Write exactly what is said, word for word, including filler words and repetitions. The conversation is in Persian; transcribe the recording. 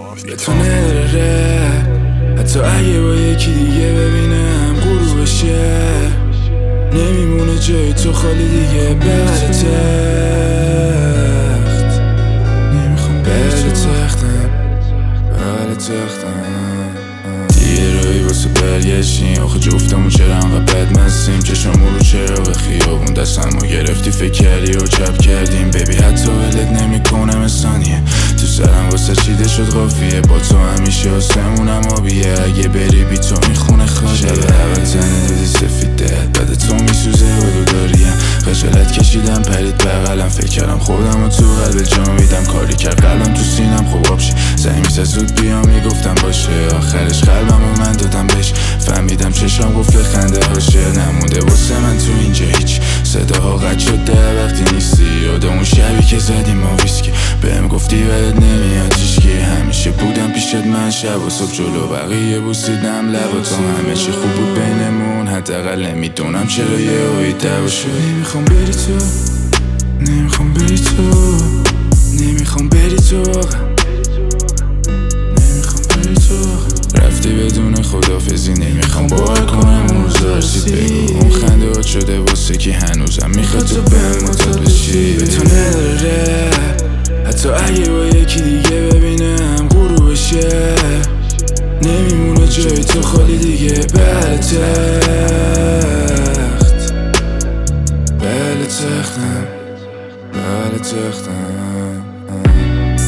به تو نداره حتی اگه با یکی دیگه ببینم غروبشه نمیمونه جای تو خالی دیگه بغل تخت نمیخوام بغل تختم بغل تختم دیگه روی واسه برگشتیم آخه جفتمون چرا انقدر بد مستیم چشمون رو چراغ خیابون دستمو گرفتی فکر کردی و چپ کردیم ببی حتی ولت نمیکنم ثانیه تو سرم واسه چیده شد قافیه با تو همیشه آسمونم آبیه اگه بری بی تو میخونه خالیه شب اول تنه دیدی سفیده بعد تو میسوزه و داریم خجالت کشیدم پرید بغلم فکر کردم خودم و تو قلب جا میدم کاری کرد قلبم تو سینم خوب آبشی زنی میزد زود بیام میگفتم باشه آخرش قلبم و من دادم بهش فهمیدم چشام گفت خنده هاشه نمونده واسه من تو اینجا هیچ صداها قد شده وقتی نیستی یادم اون شبی که زدیم ما ویسکی بهم گفتی بدت نمیاد هیچکی همیشه بودم پیشت من شب و صبح جلو بقیه بوسیدم لبا تو همه چی خوب بود بینمون حداقل نمیدونم چرا یه هایی دعوا شد نمیخوام بری تو نمیخوام بری تو نمیخوام بری تو نمیخوام بری تو رفتی بدون خدافزی نمیخوام باور کنم اون روزا رسید بگو اون خنده ها شده واسه کی هنوزم میخواد تو بهم معتاد بشی به تو نداره حتی اگه با یکی دیگه ببینم غروبشه نمیمونه جای تو خالی دیگه بغل تخت بغل تختم بغل تختم